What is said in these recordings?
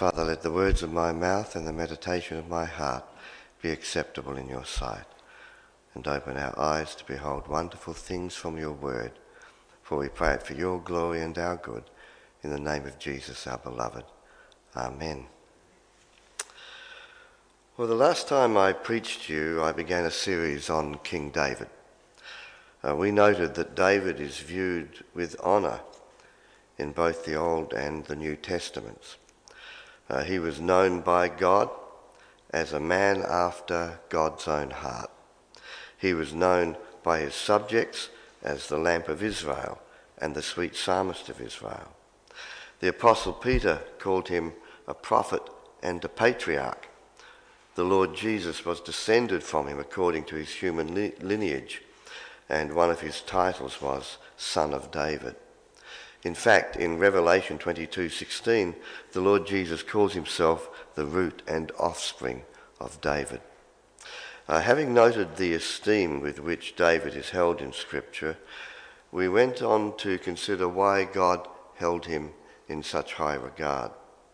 Father, let the words of my mouth and the meditation of my heart be acceptable in your sight, and open our eyes to behold wonderful things from your word. For we pray it for your glory and our good, in the name of Jesus our beloved. Amen. Well, the last time I preached to you, I began a series on King David. We noted that David is viewed with honour in both the Old and the New Testaments. He was known by God as a man after God's own heart. He was known by his subjects as the Lamp of Israel and the sweet psalmist of Israel. The Apostle Peter called him a prophet and a patriarch. The Lord Jesus was descended from him according to his human lineage, and one of his titles was Son of David. In fact, in Revelation 22:16, the Lord Jesus calls himself the root and offspring of David. Having noted the esteem with which David is held in Scripture, we went on to consider why God held him in such high regard.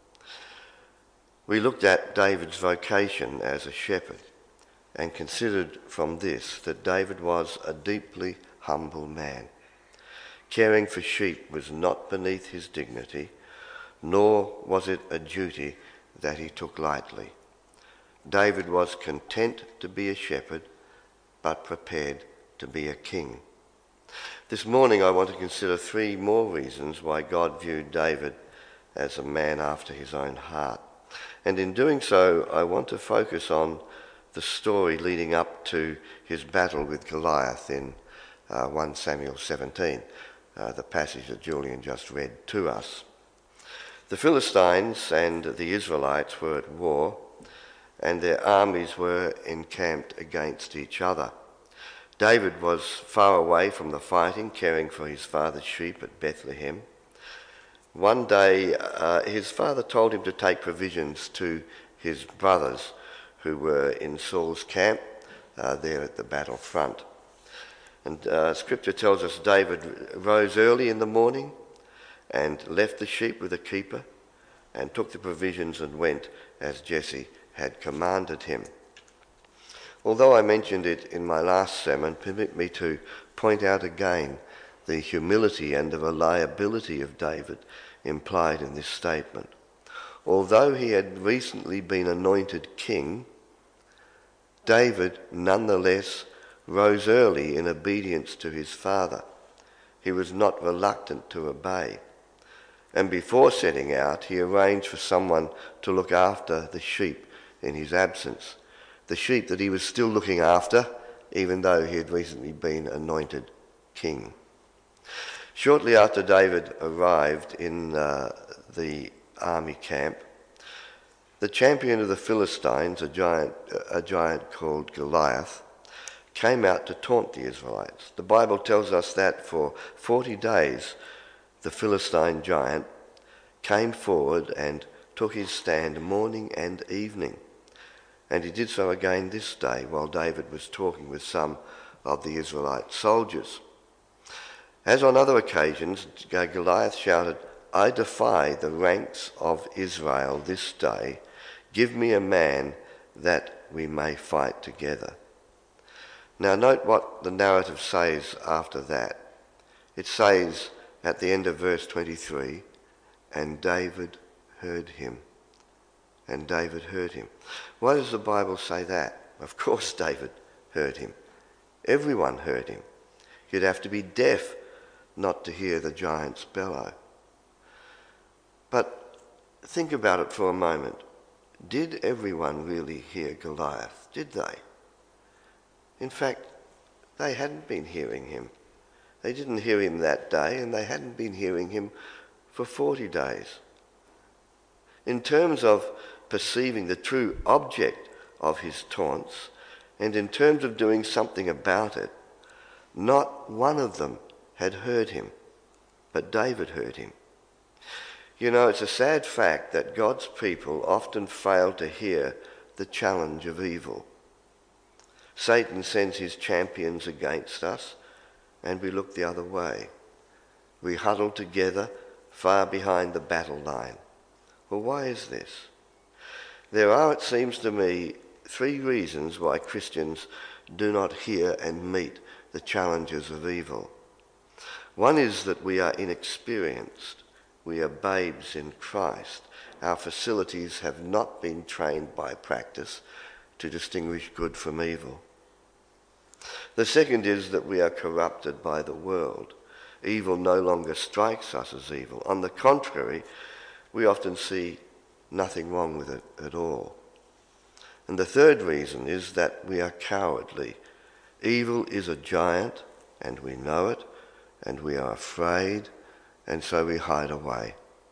We looked at David's vocation as a shepherd and considered from this that David was a deeply humble man. Caring for sheep was not beneath his dignity, nor was it a duty that he took lightly. David was content to be a shepherd, but prepared to be a king. This morning I want to consider 3 more reasons why God viewed David as a man after his own heart. And in doing so, I want to focus on the story leading up to his battle with Goliath in 1 Samuel 17. The passage that Julian just read to us. The Philistines and the Israelites were at war, and their armies were encamped against each other. David was far away from the fighting, caring for his father's sheep at Bethlehem. One day, his father told him to take provisions to his brothers who were in Saul's camp there at the battle front. And Scripture tells us David rose early in the morning and left the sheep with a keeper and took the provisions and went as Jesse had commanded him. Although I mentioned it in my last sermon, permit me to point out again the humility and the reliability of David implied in this statement. Although he had recently been anointed king, David nonetheless rose early in obedience to his father. He was not reluctant to obey. And before setting out, he arranged for someone to look after the sheep in his absence. The sheep that he was still looking after, even though he had recently been anointed king. Shortly after David arrived in the army camp, the champion of the Philistines, a giant called Goliath, came out to taunt the Israelites. The Bible tells us that for 40 days the Philistine giant came forward and took his stand morning and evening. And he did so again this day while David was talking with some of the Israelite soldiers. As on other occasions, Goliath shouted, "I defy the ranks of Israel this day. Give me a man that we may fight together." Now note what the narrative says after that. It says at the end of verse 23, "And David heard him." And David heard him. Why does the Bible say that? Of course David heard him. Everyone heard him. You'd have to be deaf not to hear the giant's bellow. But think about it for a moment. Did everyone really hear Goliath? Did they? In fact, they hadn't been hearing him. They didn't hear him that day, and they hadn't been hearing him for 40 days. In terms of perceiving the true object of his taunts, and in terms of doing something about it, not one of them had heard him, but David heard him. You know, it's a sad fact that God's people often fail to hear the challenge of evil. Satan sends his champions against us, and we look the other way. We huddle together far behind the battle line, Well, why is this? There are, it seems to me, three reasons why Christians do not hear and meet the challenges of evil. One is that we are inexperienced. We are babes in Christ. Our facilities have not been trained by practice to distinguish good from evil. The second is that we are corrupted by the world. Evil no longer strikes us as evil. On the contrary, we often see nothing wrong with it at all. And the third reason is that we are cowardly. Evil is a giant, and we know it, and we are afraid, and so we hide away.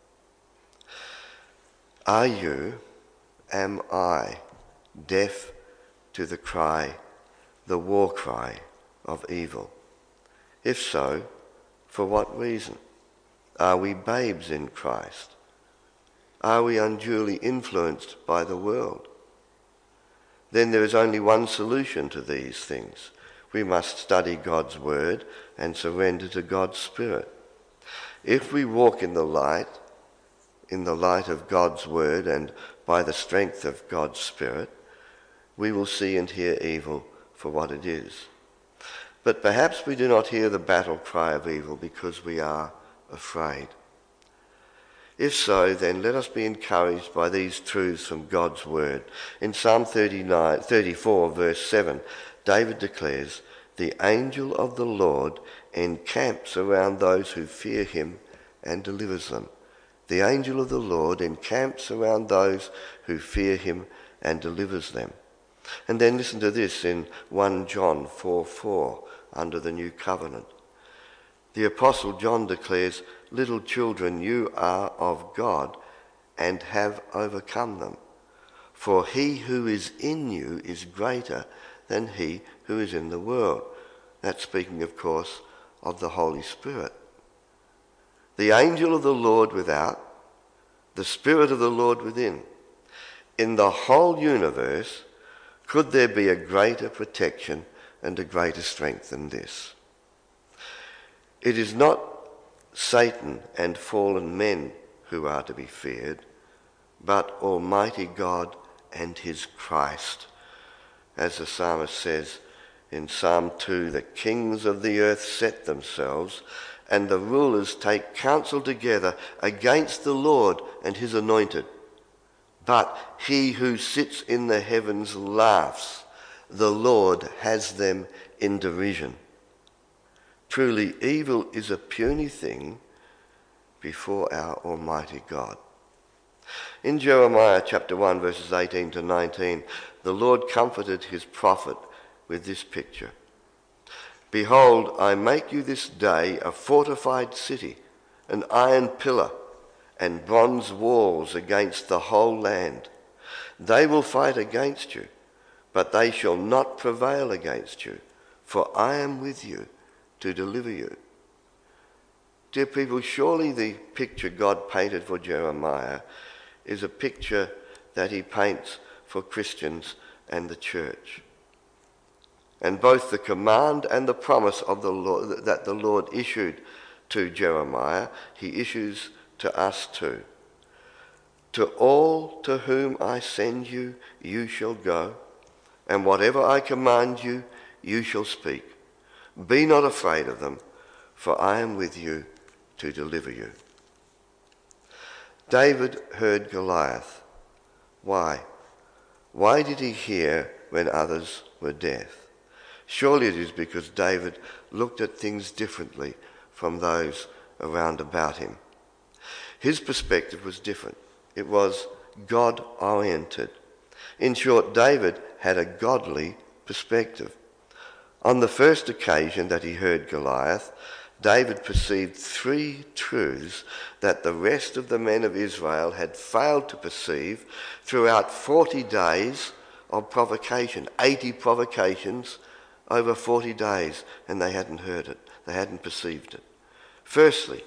Are you, am I, deaf to the cry, the war cry of evil? If so, for what reason? Are we babes in Christ? Are we unduly influenced by the world? Then there is only one solution to these things. We must study God's word and surrender to God's Spirit. If we walk in the light of God's word and by the strength of God's Spirit, we will see and hear evil for what it is. But perhaps we do not hear the battle cry of evil because we are afraid. If so, then let us be encouraged by these truths from God's word. In Psalm 34, verse 7, David declares, "The angel of the Lord encamps around those who fear him and delivers them." The angel of the Lord encamps around those who fear him and delivers them. And then listen to this in 1 John 4:4 under the New Covenant. The Apostle John declares, "Little children, you are of God and have overcome them. For he who is in you is greater than he who is in the world." That's speaking, of course, of the Holy Spirit. The angel of the Lord without, the Spirit of the Lord within. In the whole universe, could there be a greater protection and a greater strength than this? It is not Satan and fallen men who are to be feared, but Almighty God and his Christ. As the psalmist says in Psalm 2, "The kings of the earth set themselves, and the rulers take counsel together against the Lord and his anointed. But he who sits in the heavens laughs. The Lord has them in derision." Truly, evil is a puny thing before our Almighty God. In Jeremiah chapter 1, verses 18 to 19, the Lord comforted his prophet with this picture. "Behold, I make you this day a fortified city, an iron pillar, and bronze walls against the whole land. They will fight against you, but they shall not prevail against you, for I am with you to deliver you." Dear people, surely the picture God painted for Jeremiah is a picture that he paints for Christians and the church. And both the command and the promise of the Lord that the Lord issued to Jeremiah, he issues to us too. "To all to whom I send you, you shall go, and whatever I command you, you shall speak. Be not afraid of them, for I am with you to deliver you." David heard Goliath. Why? Why did he hear when others were deaf? Surely it is because David looked at things differently from those around about him. His perspective was different. It was God-oriented. In short, David had a godly perspective. On the first occasion that he heard Goliath, David perceived three truths that the rest of the men of Israel had failed to perceive throughout 40 days of provocation, 80 provocations over 40 days, and they hadn't heard it, they hadn't perceived it. Firstly,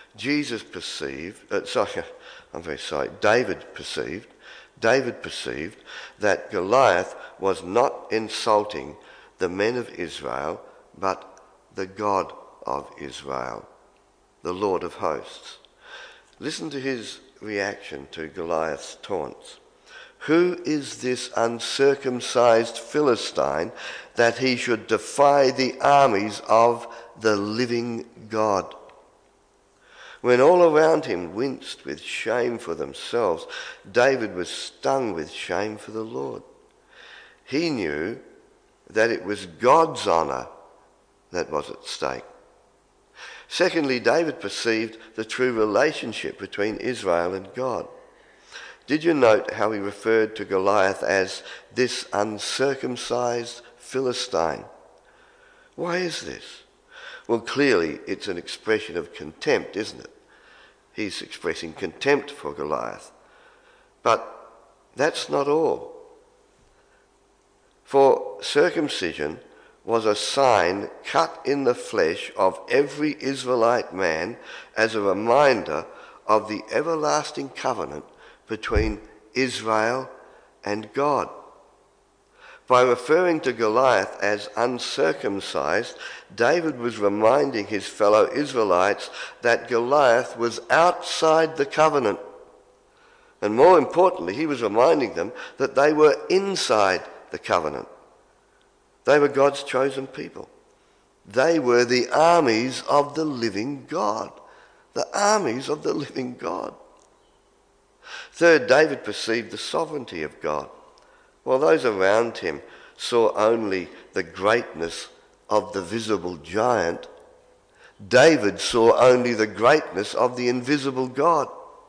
David perceived that Goliath was not insulting the men of Israel, but the God of Israel, the Lord of hosts. Listen to his reaction to Goliath's taunts. Who is this uncircumcised Philistine that he should defy the armies of the living God? When all around him winced with shame for themselves, David was stung with shame for the Lord. He knew that it was God's honour that was at stake. Secondly, David perceived the true relationship between Israel and God. Did you note how he referred to Goliath as this uncircumcised Philistine? Why is this? Well, clearly it's an expression of contempt, isn't it? He's expressing contempt for Goliath. But that's not all. For circumcision was a sign cut in the flesh of every Israelite man as a reminder of the everlasting covenant between Israel and God. By referring to Goliath as uncircumcised, David was reminding his fellow Israelites that Goliath was outside the covenant. And more importantly, he was reminding them that they were inside the covenant. They were God's chosen people. They were the armies of the living God. The armies of the living God. Third, David perceived the sovereignty of God. While those around him saw only the greatness of the visible giant, David saw only the greatness of the invisible God.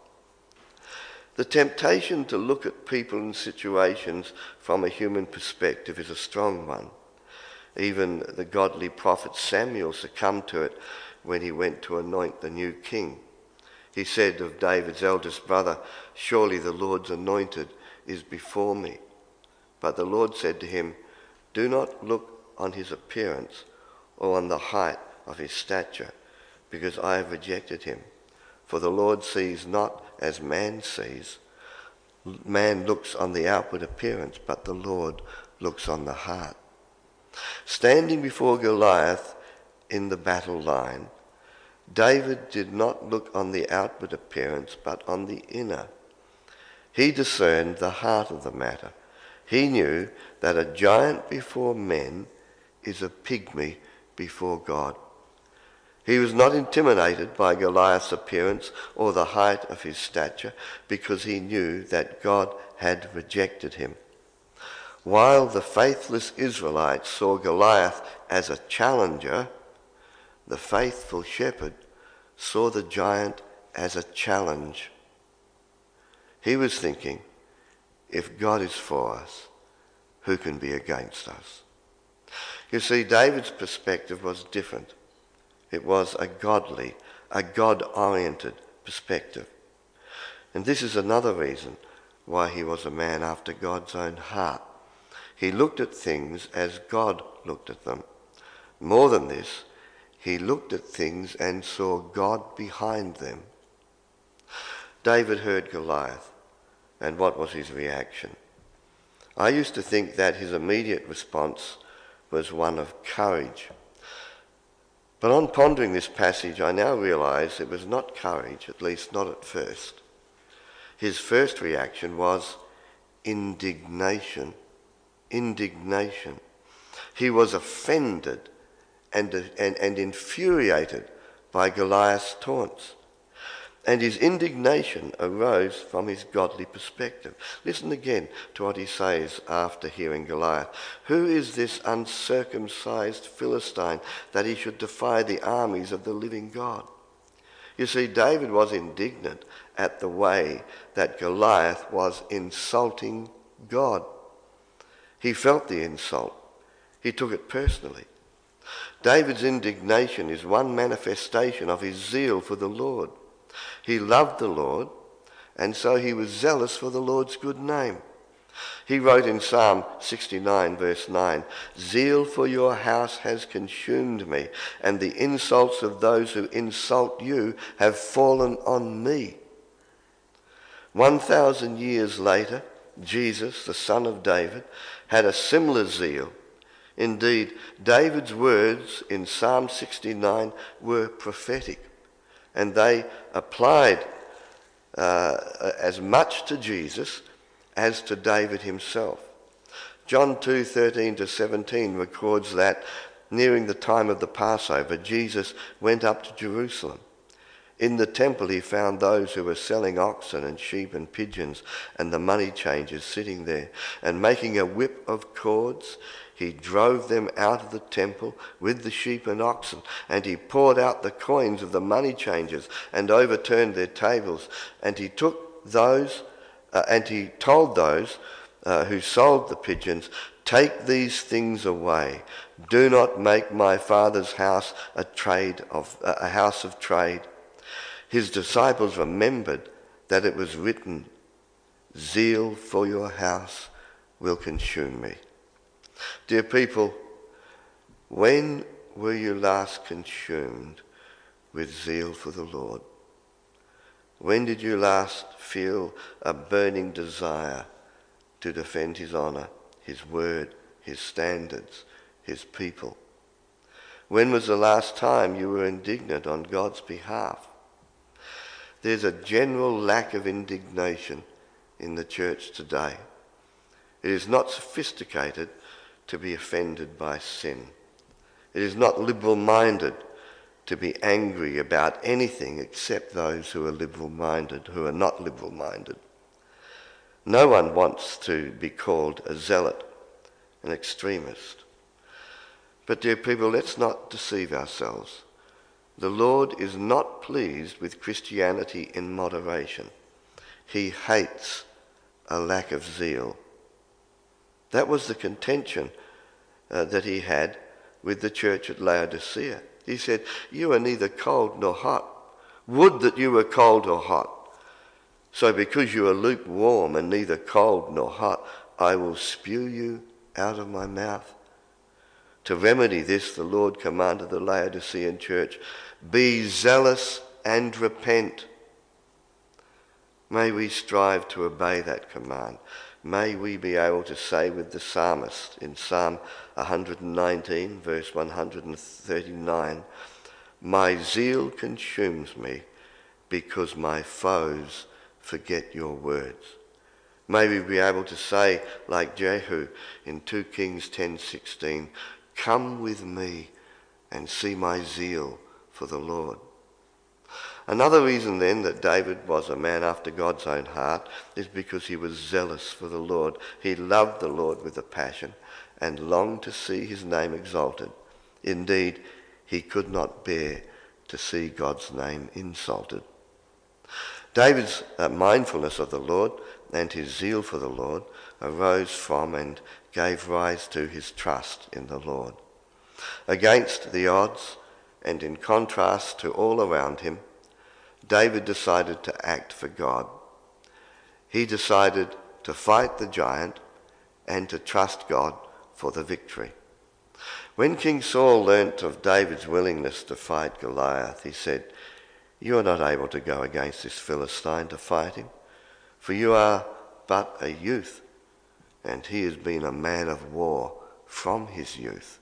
The temptation to look at people and situations from a human perspective is a strong one. Even the godly prophet Samuel succumbed to it when he went to anoint the new king. He said of David's eldest brother, "Surely the Lord's anointed is before me." But the Lord said to him, "Do not look on his appearance or on the height of his stature, because I have rejected him. For the Lord sees not as man sees. Man looks on the outward appearance, but the Lord looks on the heart." Standing before Goliath in the battle line, David did not look on the outward appearance, but on the inner. He discerned the heart of the matter. He knew that a giant before men is a pygmy before God. He was not intimidated by Goliath's appearance or the height of his stature, because he knew that God had rejected him. While the faithless Israelites saw Goliath as a challenger, the faithful shepherd saw the giant as a challenge. He was thinking, if God is for us, who can be against us? You see, David's perspective was different. It was a godly, a God-oriented perspective. And this is another reason why he was a man after God's own heart. He looked at things as God looked at them. More than this, he looked at things and saw God behind them. David heard Goliath, and what was his reaction? I used to think that his immediate response was one of courage. But on pondering this passage, I now realise it was not courage, at least not at first. His first reaction was indignation. Indignation. He was offended and infuriated by Goliath's taunts. And his indignation arose from his godly perspective. Listen again to what he says after hearing Goliath. Who is this uncircumcised Philistine that he should defy the armies of the living God? You see, David was indignant at the way that Goliath was insulting God. He felt the insult. He took it personally. David's indignation is one manifestation of his zeal for the Lord. He loved the Lord, and so he was zealous for the Lord's good name. He wrote in Psalm 69, verse 9, "Zeal for your house has consumed me, and the insults of those who insult you have fallen on me." 1,000 years later, Jesus, the son of David, had a similar zeal. Indeed, David's words in Psalm 69 were prophetic, and they applied as much to Jesus as to David himself. John 2:13 to 17 records that nearing the time of the Passover, Jesus went up to Jerusalem. In the temple he found those who were selling oxen and sheep and pigeons and the money changers sitting there, and making a whip of cords, he drove them out of the temple with the sheep and oxen, and he poured out the coins of the money changers and overturned their tables. And he told those who sold the pigeons, "Take these things away. Do not make my Father's house a house of trade." His disciples remembered that it was written, "Zeal for your house will consume me." Dear people, when were you last consumed with zeal for the Lord? When did you last feel a burning desire to defend his honour, his word, his standards, his people? When was the last time you were indignant on God's behalf? There's a general lack of indignation in the church today. It is not sophisticated to be offended by sin. It is not liberal-minded to be angry about anything except those who are liberal-minded, who are not liberal-minded. No one wants to be called a zealot, an extremist. But dear people, let's not deceive ourselves. The Lord is not pleased with Christianity in moderation. He hates a lack of zeal. That was the contention that he had with the church at Laodicea. He said, "You are neither cold nor hot. Would that you were cold or hot. So because you are lukewarm and neither cold nor hot, I will spew you out of my mouth." To remedy this, the Lord commanded the Laodicean church, "Be zealous and repent." May we strive to obey that command. May we be able to say with the psalmist in Psalm 119, verse 139, "My zeal consumes me because my foes forget your words." May we be able to say, like Jehu in 2 Kings 10:16, "Come with me and see my zeal for the Lord." Another reason then that David was a man after God's own heart is because he was zealous for the Lord. He loved the Lord with a passion and longed to see his name exalted. Indeed, he could not bear to see God's name insulted. David's mindfulness of the Lord and his zeal for the Lord arose from and gave rise to his trust in the Lord. Against the odds and in contrast to all around him, David decided to act for God. He decided to fight the giant and to trust God for the victory. When King Saul learnt of David's willingness to fight Goliath, he said, "You are not able to go against this Philistine to fight him, for you are but a youth, and he has been a man of war from his youth."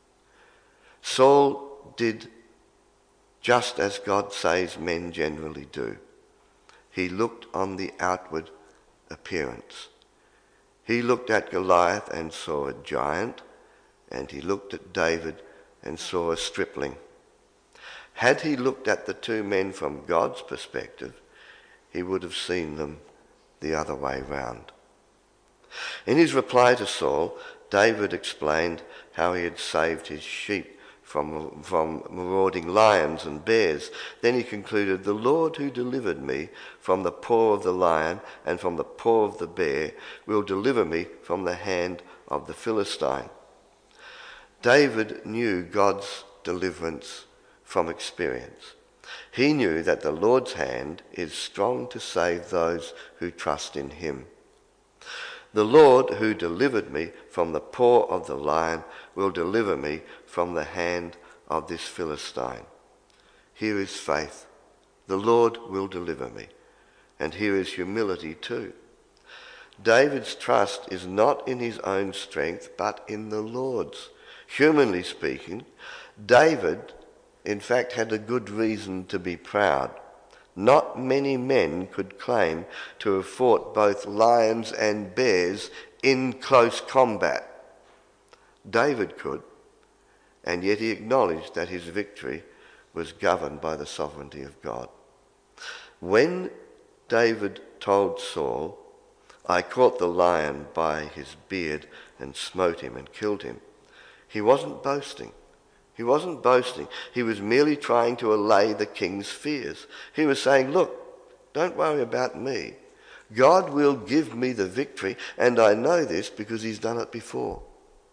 Saul did just as God says men generally do. He looked on the outward appearance. He looked at Goliath and saw a giant, and he looked at David and saw a stripling. Had he looked at the two men from God's perspective, he would have seen them the other way round. In his reply to Saul, David explained how he had saved his sheep from marauding lions and bears. Then he concluded, "The Lord who delivered me from the paw of the lion and from the paw of the bear will deliver me from the hand of the Philistine." David knew God's deliverance from experience. He knew that the Lord's hand is strong to save those who trust in him. "The Lord who delivered me from the paw of the lion will deliver me from the hand of this Philistine." Here is faith. The Lord will deliver me. And here is humility too. David's trust is not in his own strength, but in the Lord's. Humanly speaking, David, in fact, had a good reason to be proud. Not many men could claim to have fought both lions and bears in close combat. David could, and yet he acknowledged that his victory was governed by the sovereignty of God. When David told Saul, "I caught the lion by his beard and smote him and killed him," he wasn't boasting. He wasn't boasting. He was merely trying to allay the king's fears. He was saying, "Look, don't worry about me. God will give me the victory, and I know this because he's done it before."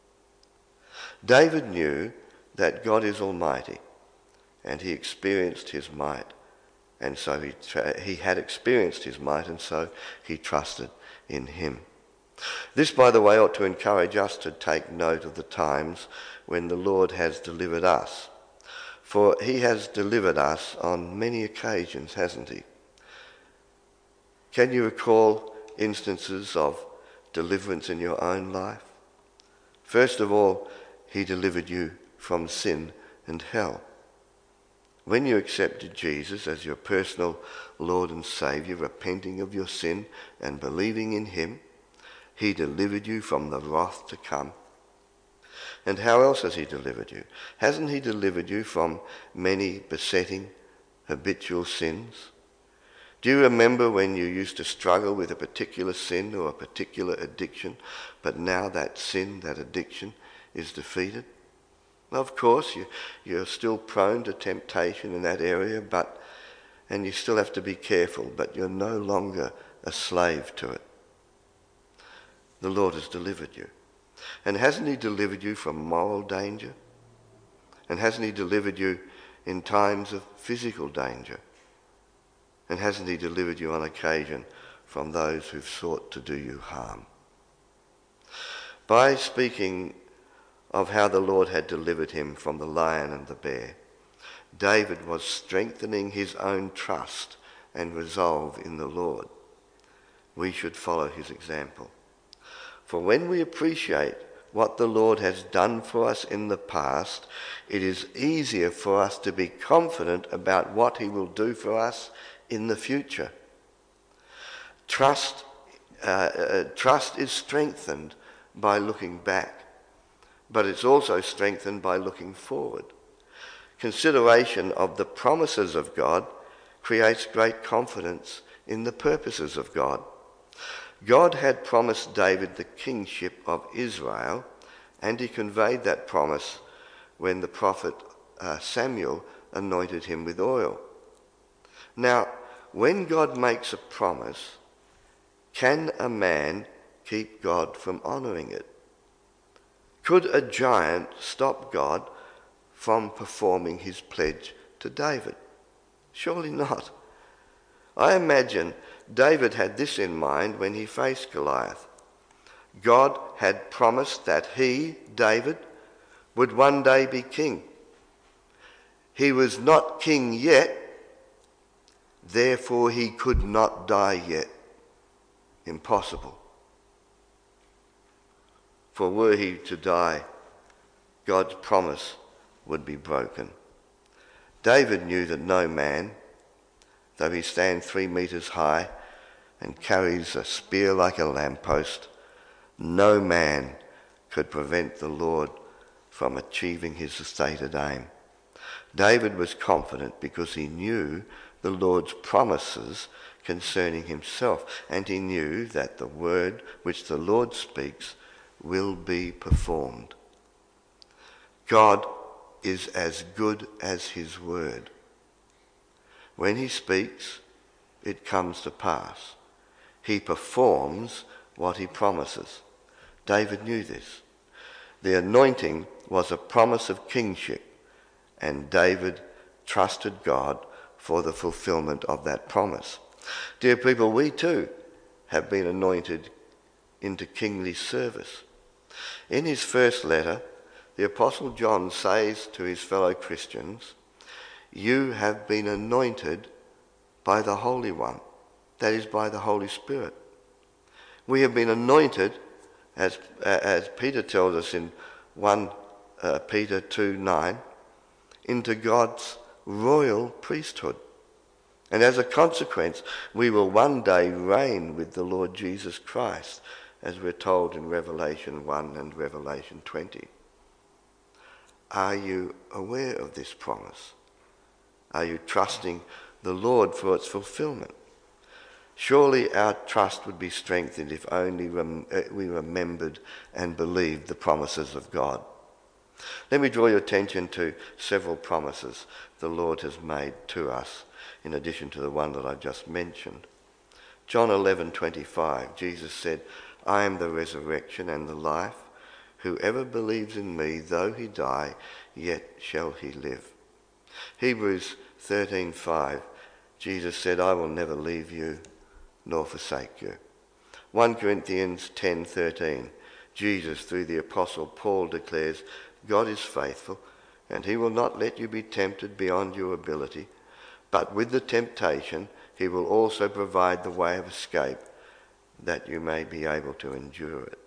David knew that God is almighty, and he experienced his might, and so he had experienced his might, and so he trusted in him. This, by the way, ought to encourage us to take note of the times when the Lord has delivered us. For he has delivered us on many occasions, hasn't he? Can you recall instances of deliverance in your own life? First of all, he delivered you from sin and hell. When you accepted Jesus as your personal Lord and Saviour, repenting of your sin and believing in him, he delivered you from the wrath to come. And how else has he delivered you? Hasn't he delivered you from many besetting, habitual sins? Do you remember when you used to struggle with a particular sin or a particular addiction, but now that sin, that addiction, is defeated? Of course, you're still prone to temptation in that area, and you still have to be careful, but you're no longer a slave to it. The Lord has delivered you. And hasn't he delivered you from moral danger? And hasn't he delivered you in times of physical danger? And hasn't he delivered you on occasion from those who've sought to do you harm? By speaking of how the Lord had delivered him from the lion and the bear, David was strengthening his own trust and resolve in the Lord. We should follow his example. For when we appreciate what the Lord has done for us in the past, it is easier for us to be confident about what he will do for us in the future. Trust is strengthened by looking back, but it's also strengthened by looking forward. Consideration of the promises of God creates great confidence in the purposes of God. God had promised David the kingship of Israel, and he conveyed that promise when the prophet Samuel anointed him with oil. Now, when God makes a promise, can a man keep God from honouring it? Could a giant stop God from performing his pledge to David? Surely not. I imagine David had this in mind when he faced Goliath. God had promised that he, David, would one day be king. He was not king yet, therefore he could not die yet. Impossible. For were he to die, God's promise would be broken. David knew that no man, though he stand 3 meters high and carries a spear like a lamppost, no man could prevent the Lord from achieving his stated aim. David was confident because he knew the Lord's promises concerning himself, and he knew that the word which the Lord speaks will be performed. God is as good as his word. When he speaks, it comes to pass. He performs what he promises. David knew this. The anointing was a promise of kingship, and David trusted God for the fulfillment of that promise. Dear people, we too have been anointed into kingly service. In his first letter, the Apostle John says to his fellow Christians, "You have been anointed by the Holy One," that is, by the Holy Spirit. We have been anointed, as Peter tells us in 1 Peter 2:9, into God's royal priesthood. And as a consequence, we will one day reign with the Lord Jesus Christ, as we're told in Revelation 1 and Revelation 20. Are you aware of this promise? Are you trusting the Lord for its fulfillment? Surely our trust would be strengthened if only we remembered and believed the promises of God. Let me draw your attention to several promises the Lord has made to us, in addition to the one that I've just mentioned. John 11:25, Jesus said, I am the resurrection and the life. Whoever believes in me, though he die, yet shall he live. Hebrews 13:5, Jesus said, I will never leave you nor forsake you. 1 Corinthians 10:13, Jesus, through the Apostle Paul, declares, God is faithful, and he will not let you be tempted beyond your ability, but with the temptation he will also provide the way of escape, that you may be able to endure it.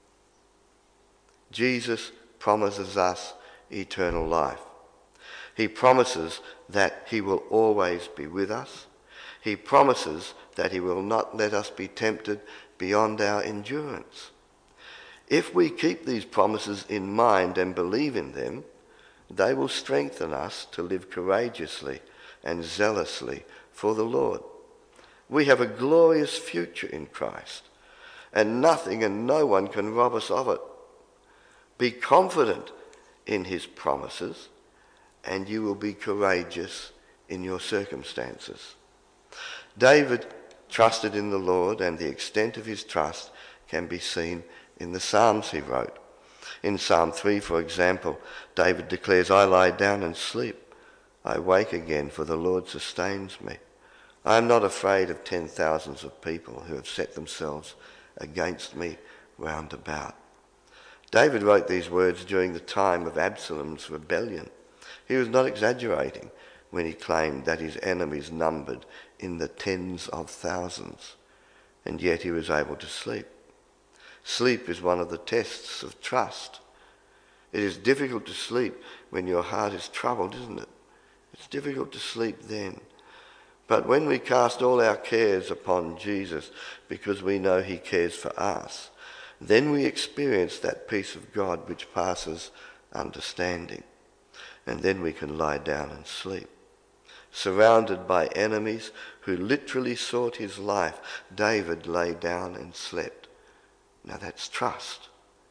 Jesus promises us eternal life. He promises that he will always be with us. He promises that he will not let us be tempted beyond our endurance. If we keep these promises in mind and believe in them, they will strengthen us to live courageously and zealously for the Lord. We have a glorious future in Christ, and nothing and no one can rob us of it. Be confident in his promises, and you will be courageous in your circumstances. David trusted in the Lord, and the extent of his trust can be seen in the Psalms he wrote. In Psalm 3, for example, David declares, I lie down and sleep. I wake again, for the Lord sustains me. I am not afraid of 10,000s of people who have set themselves against me round about. David wrote these words during the time of Absalom's rebellion. He was not exaggerating when he claimed that his enemies numbered in the tens of thousands, and yet he was able to sleep. Sleep is one of the tests of trust. It is difficult to sleep when your heart is troubled, isn't it? It's difficult to sleep then. But when we cast all our cares upon Jesus because we know he cares for us, then we experience that peace of God which passes understanding. And then we can lie down and sleep. Surrounded by enemies who literally sought his life, David lay down and slept. Now that's trust.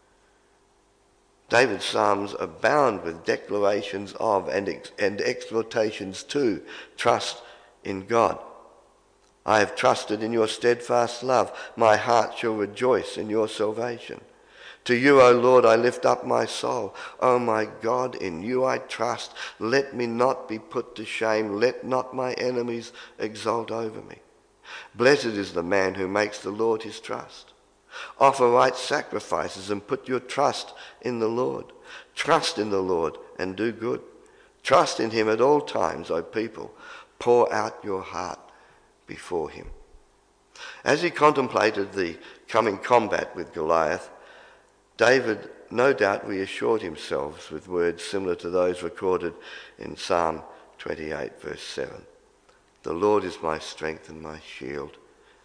David's psalms abound with declarations of and exhortations to trust in God. I have trusted in your steadfast love. My heart shall rejoice in your salvation. To you, O Lord, I lift up my soul. O my God, in you I trust. Let me not be put to shame. Let not my enemies exult over me. Blessed is the man who makes the Lord his trust. Offer right sacrifices and put your trust in the Lord. Trust in the Lord and do good. Trust in him at all times, O people. Pour out your heart before him. As he contemplated the coming combat with Goliath, David no doubt reassured himself with words similar to those recorded in Psalm 28 verse 7. The Lord is my strength and my shield.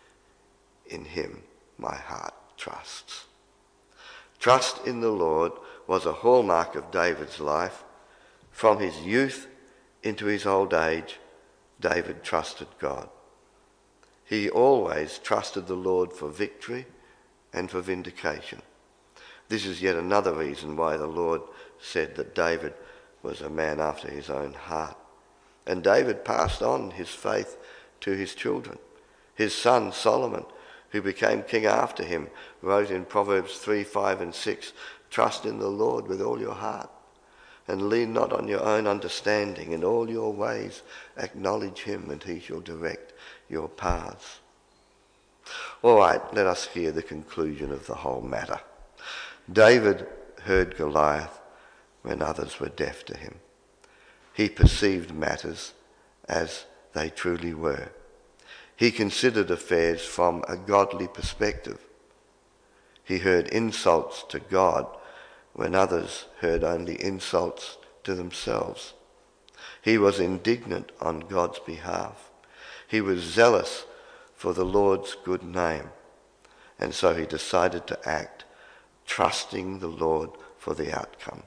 In him my heart trusts. Trust in the Lord was a hallmark of David's life. From his youth into his old age, David trusted God. He always trusted the Lord for victory and for vindication. This is yet another reason why the Lord said that David was a man after his own heart. And David passed on his faith to his children. His son Solomon, who became king after him, wrote in Proverbs 3, 5 and 6, trust in the Lord with all your heart, and lean not on your own understanding. In all your ways acknowledge him, and he shall direct your paths. All right, let us hear the conclusion of the whole matter. David heard Goliath when others were deaf to him. He perceived matters as they truly were. He considered affairs from a godly perspective. He heard insults to God when others heard only insults to themselves. He was indignant on God's behalf. He was zealous for the Lord's good name, and so he decided to act, trusting the Lord for the outcome.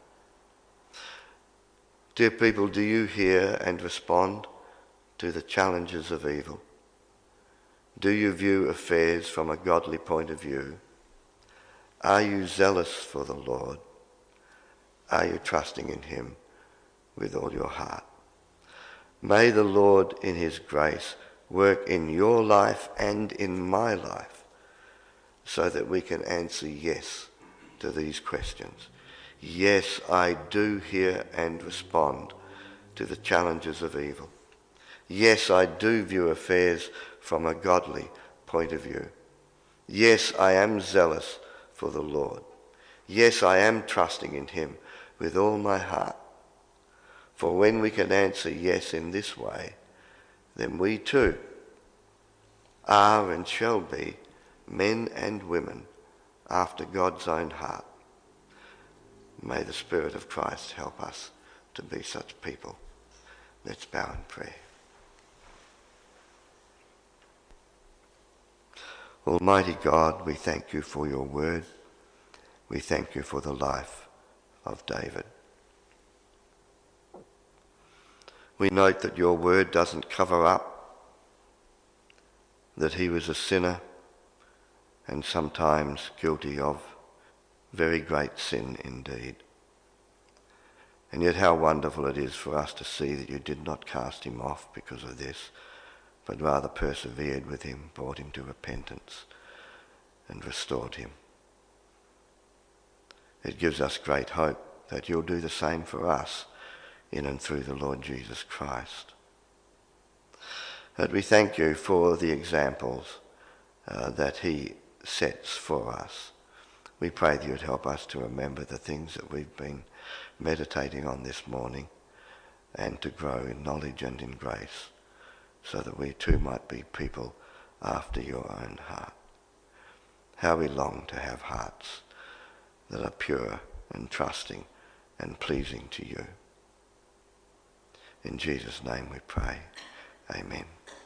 Dear people, do you hear and respond to the challenges of evil? Do you view affairs from a godly point of view? Are you zealous for the Lord? Are you trusting in him with all your heart? May the Lord in his grace work in your life and in my life so that we can answer yes to these questions. Yes, I do hear and respond to the challenges of evil. Yes, I do view affairs from a godly point of view. Yes, I am zealous for the Lord. Yes, I am trusting in him with all my heart. For when we can answer yes in this way, then we too are and shall be men and women after God's own heart. May the Spirit of Christ help us to be such people. Let's bow in prayer. Almighty God, we thank you for your word. We thank you for the life of David. We note that your word doesn't cover up that he was a sinner and sometimes guilty of very great sin indeed. And yet how wonderful it is for us to see that you did not cast him off because of this, but rather persevered with him, brought him to repentance and restored him. It gives us great hope that you'll do the same for us in and through the Lord Jesus Christ. But we thank you for the examples that he sets for us. We pray that you'd help us to remember the things that we've been meditating on this morning and to grow in knowledge and in grace so that we too might be people after your own heart. How we long to have hearts that are pure and trusting and pleasing to you. In Jesus' name we pray. Amen.